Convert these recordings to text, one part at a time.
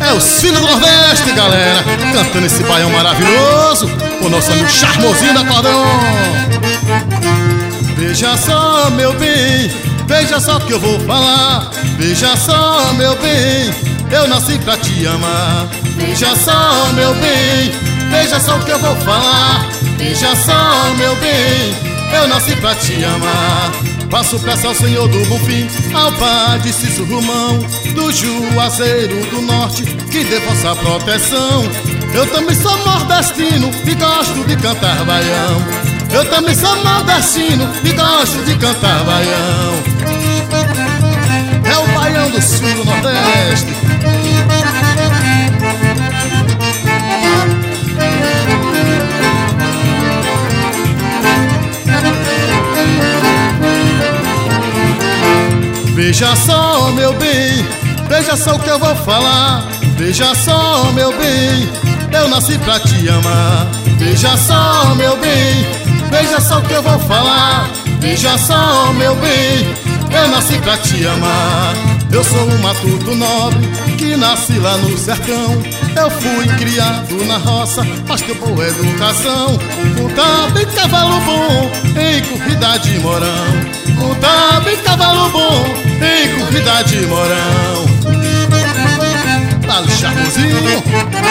É os filhos do Nordeste, galera, cantando esse baião maravilhoso, o nosso amigo charmosinho da acordeon. Veja só, meu bem, veja só o que eu vou falar. Veja só, meu bem, eu nasci pra te amar. Veja só, meu bem, veja só o que eu vou falar. Veja só, meu bem, eu nasci pra te amar. Faço peça ao Senhor do Bonfim, ao Padre Cício Romão, do Juazeiro do Norte, que dê vossa proteção. Eu também sou nordestino e gosto de cantar baião. Eu também sou nordestino e gosto de cantar baião. É o baião do sul do Nordeste. Veja só, meu bem, veja só o que eu vou falar. Veja só, meu bem, eu nasci pra te amar. Veja só, meu bem, veja só o que eu vou falar. Veja só, meu bem, eu nasci pra te amar. Eu sou um matuto nobre que nasci lá no sertão. Eu fui criado na roça, mas tenho boa educação. Montado em cavalo bom, em corrida de morão. Montado em cavalo bom, em corrida de morão. Dá-lhe charmosinho.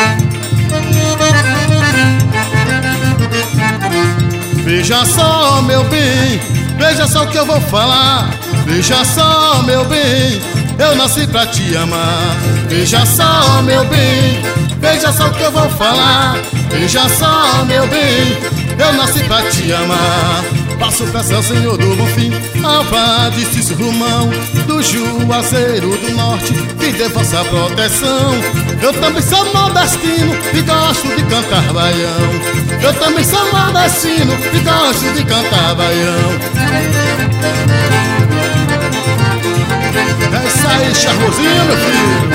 Veja só, meu bem, veja só o que eu vou falar. Veja só, meu bem, eu nasci pra te amar. Veja só, meu bem, veja só o que eu vou falar. Veja só, meu bem, eu nasci pra te amar. Faço peça ao Senhor do Bonfim, ao Padre Cício Romão, do Juazeiro do Norte, que dê vossa proteção. Eu também sou nordestino e gosto de cantar baião. Eu também sou nordestino e gosto de cantar baião. É isso aí, charmosinho, meu filho.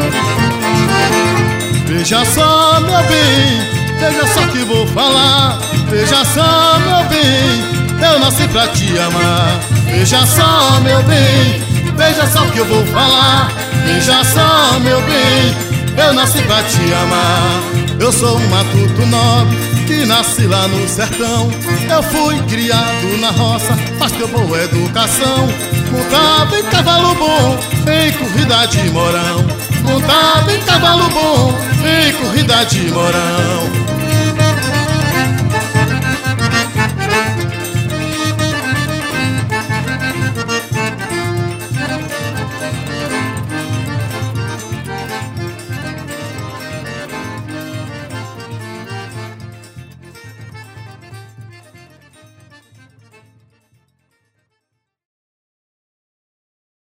Veja só, meu bem, veja só que vou falar. Veja só, meu bem, eu nasci pra te amar. Veja só, meu bem, veja só que eu vou falar. Veja só, meu bem, eu nasci pra te amar. Eu sou um matuto nobre que nasci lá no sertão. Eu fui criado na roça, mas tenho boa educação. Montado em cavalo bom, em corrida de morão. Montado em cavalo bom, em corrida de morão.